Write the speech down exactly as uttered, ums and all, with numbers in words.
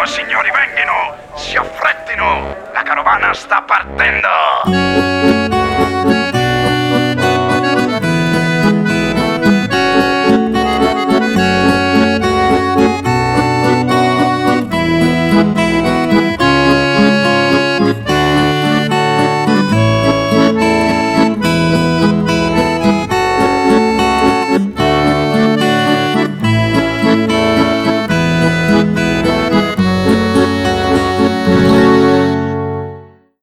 Venghino, signori, venghino! Si affrettino! La carovana sta partendo!